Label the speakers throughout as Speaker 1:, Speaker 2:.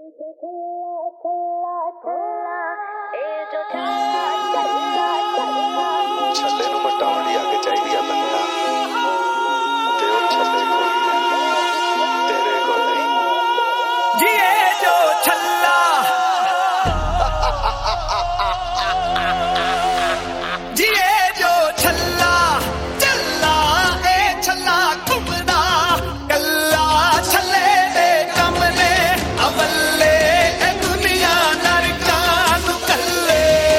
Speaker 1: ਛੱਲੇ ਨੂੰ ਮਟਾਉਣ ਲਈ ਅੱਗ ਚਾਹੀਦੀ ਆ ਬੰਦਾ ਤੇ ਉਹ ਛੱਲੇ ਕੋਲ ਹੀ ਆ, ਤੇਰੇ ਕੋਲ ਨਹੀਂ।
Speaker 2: ਜੀਏ ਜੋ ਛੱਲਾ ਜੀਏ ਜੋ ਛੱਲਾ ਚੱਲਾ ਏ ਛੱਲਾ ਘੁੰਮਦਾ ਕੱਲਾ ਛੱਲੇ ਦੇ ਕੰਮ ਨੇ ਅਵੱਲੇ ਇਹ ਦੁਨੀਆ ਨਰਕਾਂ ਨੂੰ ਕੱਲੇ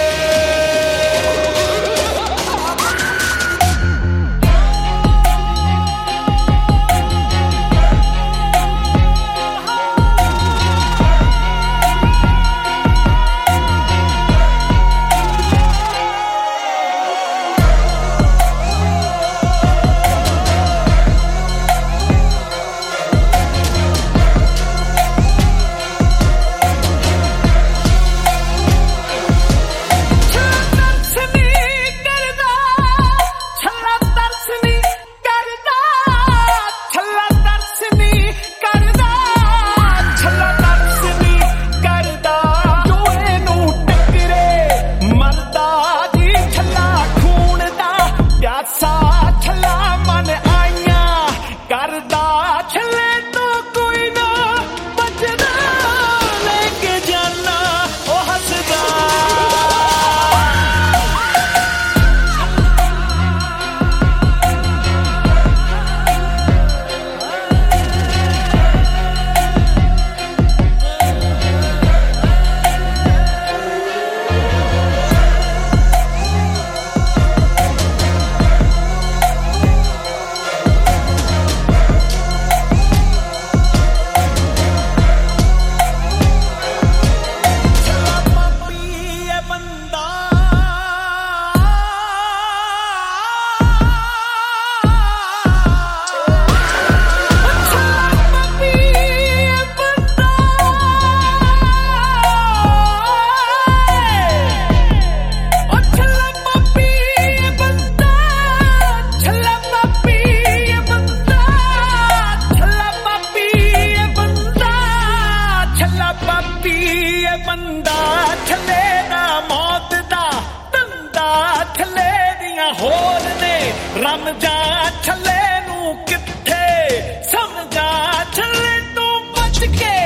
Speaker 2: ਬੰਦਾ ਛੱਲੇ ਦਾ ਮੌਤ ਦਾ ਧੰਦਾ ਛੱਲੇ ਦੀਆਂ ਹੋਰ ਨੇ ਰਮਜਾ ਛੱਲੇ ਨੂੰ ਕਿੱਥੇ ਸਮਝਾ ਛੱਲੇ ਤੋਂ ਬਚ ਕੇ